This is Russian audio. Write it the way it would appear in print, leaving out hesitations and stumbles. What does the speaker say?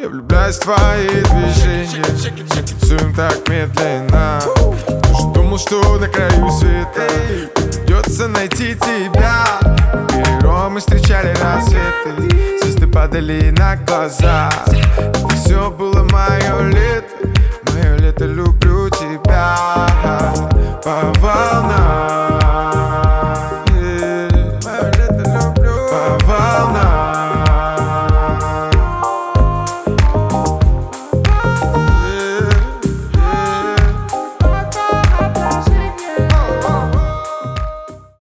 Я влюбляюсь в твои движения, мы танцуем так медленно. Тоже думал, что на краю света придется найти тебя. На перерон мы встречали рассветы, звезды падали на глаза. Это все было мое лето, люблю тебя.